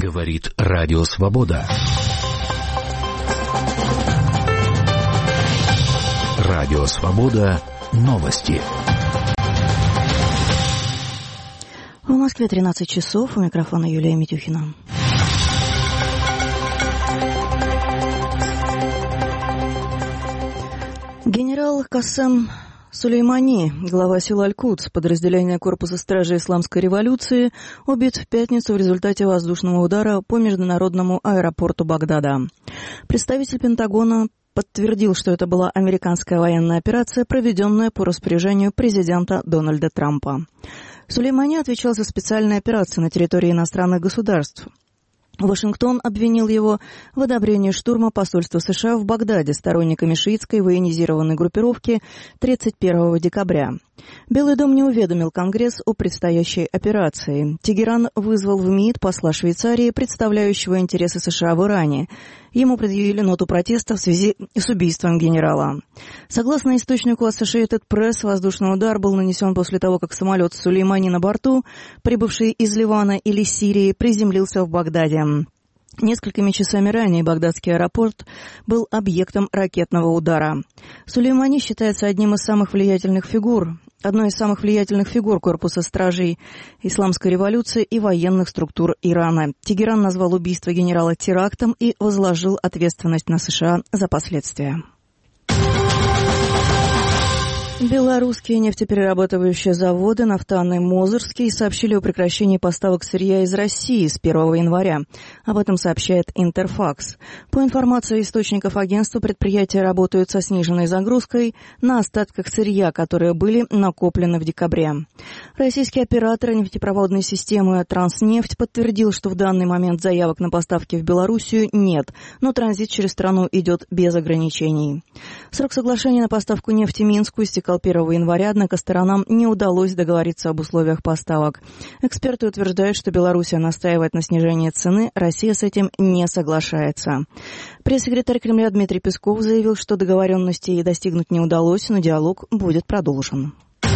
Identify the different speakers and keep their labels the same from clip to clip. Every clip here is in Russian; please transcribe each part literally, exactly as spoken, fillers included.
Speaker 1: Говорит Радио Свобода. Радио Свобода. Новости.
Speaker 2: В Москве тринадцать часов. У микрофона Юлия Митюхина. Генерал Кассем Сулеймани, глава сил Аль-Кудс, подразделения корпуса стражи Исламской революции, убит в пятницу в результате воздушного удара по международному аэропорту Багдада. Представитель Пентагона подтвердил, что это была американская военная операция, проведенная по распоряжению президента Дональда Трампа. Сулеймани отвечал за специальные операции на территории иностранных государств. Вашингтон обвинил его в одобрении штурма посольства США в Багдаде сторонниками шиитской военизированной группировки тридцать первого декабря. Белый дом не уведомил Конгресс о предстоящей операции. Тегеран вызвал в МИД посла Швейцарии, представляющего интересы США в Иране. Ему предъявили ноту протеста в связи с убийством генерала. Согласно источнику Associated Press, воздушный удар был нанесен после того, как самолет с Сулеймани на борту, прибывший из Ливана или Сирии, приземлился в Багдаде. Несколькими часами ранее багдадский аэропорт был объектом ракетного удара. Сулеймани считается одним из самых влиятельных фигур, одной из самых влиятельных фигур корпуса стражей Исламской революции и военных структур Ирана. Тегеран назвал убийство генерала терактом и возложил ответственность на США за последствия. Белорусские нефтеперерабатывающие заводы «Нафтан» и «Мозырский» сообщили о прекращении поставок сырья из России с первого января. Об этом сообщает Интерфакс. По информации источников агентства, предприятия работают со сниженной загрузкой на остатках сырья, которые были накоплены в декабре. Российский оператор нефтепроводной системы «Транснефть» подтвердил, что в данный момент заявок на поставки в Белоруссию нет, но транзит через страну идет без ограничений. Срок соглашения на поставку нефти Минску истекал первого января, однако сторонам не удалось договориться об условиях поставок. Эксперты утверждают, что Белоруссия настаивает на снижении цены, Россия с этим не соглашается. Пресс-секретарь Кремля Дмитрий Песков заявил, что договоренности достигнуть не удалось, но диалог будет продолжен.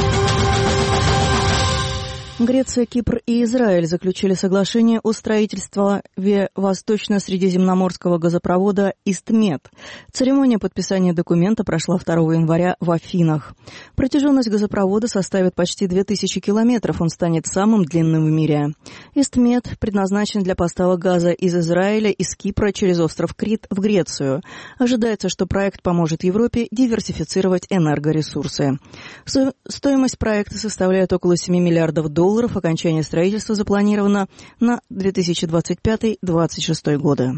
Speaker 2: Греция, Кипр и Израиль заключили соглашение о строительстве восточно-средиземноморского газопровода «Истмед». Церемония подписания документа прошла второго января в Афинах. Протяженность газопровода составит почти две тысячи километров, он станет самым длинным в мире. «Истмед» предназначен для поставок газа из Израиля, из Кипра через остров Крит в Грецию. Ожидается, что проект поможет Европе диверсифицировать энергоресурсы. Стоимость проекта составляет около семи миллиардов долларов. Долларов. Окончание строительства запланировано на две тысячи двадцать пятый — две тысячи двадцать шестой годы.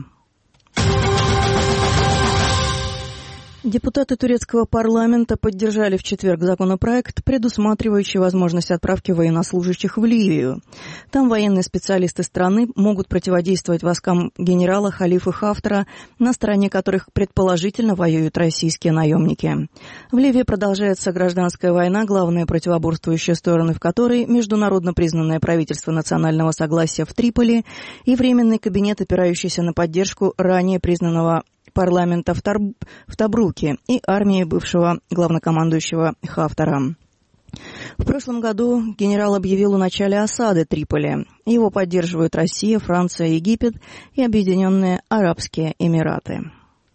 Speaker 2: Депутаты турецкого парламента поддержали в четверг законопроект, предусматривающий возможность отправки военнослужащих в Ливию. Там военные специалисты страны могут противодействовать войскам генерала Халифы Хафтара, на стороне которых предположительно воюют российские наемники. В Ливии продолжается гражданская война, главные противоборствующие стороны в которой международно признанное правительство национального согласия в Триполи и временный кабинет, опирающийся на поддержку ранее признанного парламента в, Тар... в Табруке и армии бывшего главнокомандующего Хафтара. В прошлом году генерал объявил о начале осады Триполи. Его поддерживают Россия, Франция, Египет и Объединенные Арабские Эмираты.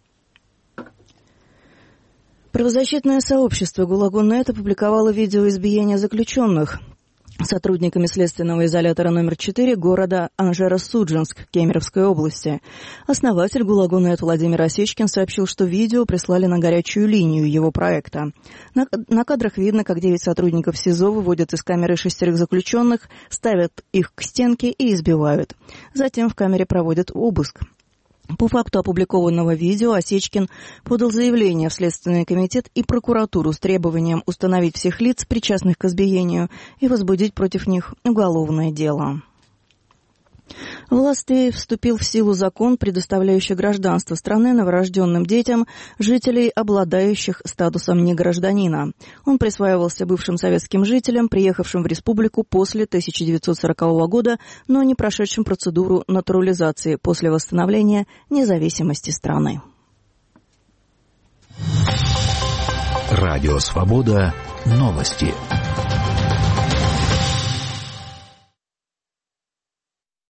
Speaker 2: Правозащитное сообщество ГУЛАГу.нет опубликовало видео избиения заключенных сотрудниками следственного изолятора номер четыре города Анжеро-Судженск Кемеровской области. Основатель ГУЛАГу.нет Владимир Осечкин сообщил, что видео прислали на горячую линию его проекта. На, на кадрах видно, как девять сотрудников СИЗО выводят из камеры шестерых заключенных, ставят их к стенке и избивают. Затем в камере проводят обыск. По факту опубликованного видео Осечкин подал заявление в Следственный комитет и прокуратуру с требованием установить всех лиц, причастных к избиению, и возбудить против них уголовное дело. В Латвии вступил в силу закон, предоставляющий гражданство страны новорожденным детям жителей, обладающих статусом негражданина. Он присваивался бывшим советским жителям, приехавшим в республику после тысяча девятьсот сорокового года, но не прошедшим процедуру натурализации после восстановления независимости страны.
Speaker 1: Радио Свобода. Новости.